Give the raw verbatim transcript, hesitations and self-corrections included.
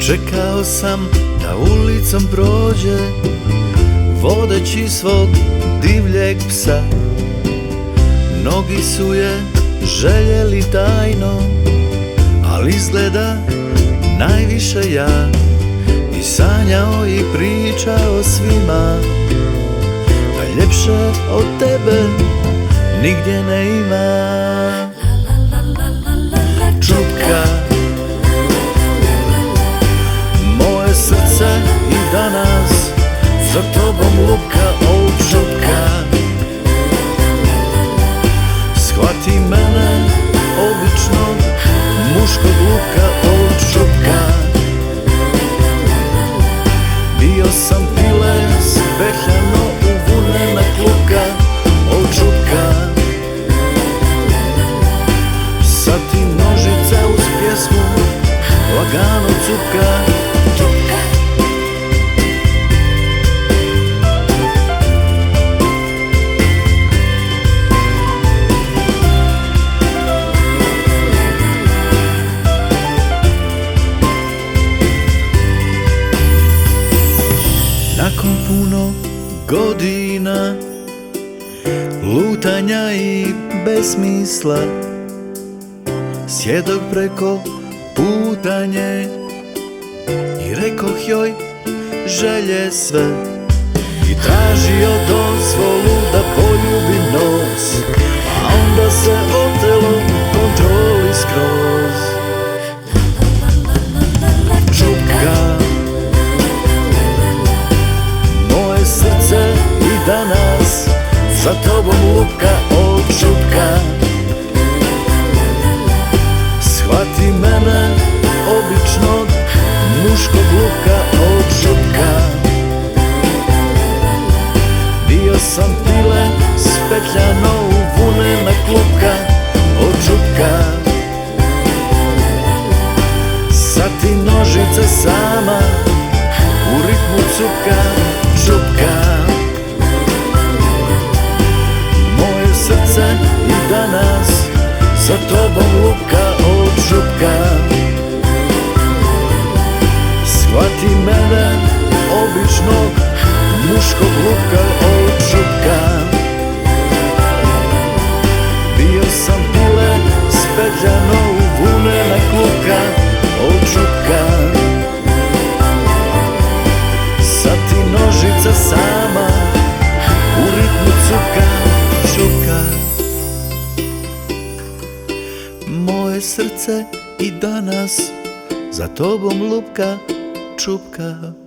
Čekao sam da ulicom prođe, vodeći svog divljeg psa. Mnogi su je željeli tajno, ali izgleda najviše ja. I sanjao i pričao svima da ljepše od tebe nigdje ne ima. Čupka, moje srce i danas za tobom lupka, o čupka. Shvati mene običnog muškog luka, o čupka. Bio sam pile spetljano u vunena kluka, o čupka. Sad ti nožica uz pjesmu lagano cupka. Nakon puno godina lutanja i besmisla, sjedok preko putanje i rekoh joj želje sve. I tražio dozvolu da poljubim nos, a onda se otelo kontroli skroz. Čupka, moje srce i danas za tobom lupka, o čupka. Shvati mene običnog muškog luka, o čupka. Bio sam pile spetljano u vunena kluka, o čupka. Sad ti nožica sama u ritmu cupka, čupka. Moje srce i danas za tobom lupka, o čupka. Shvati mene običnog muškog luka, o čupka. Bio sam pile spetljano u vunena kluka, o čupka. Sad ti nožica sama u ritmu cupka, čupka. Moje srce i danas za tobom lupka, čupka.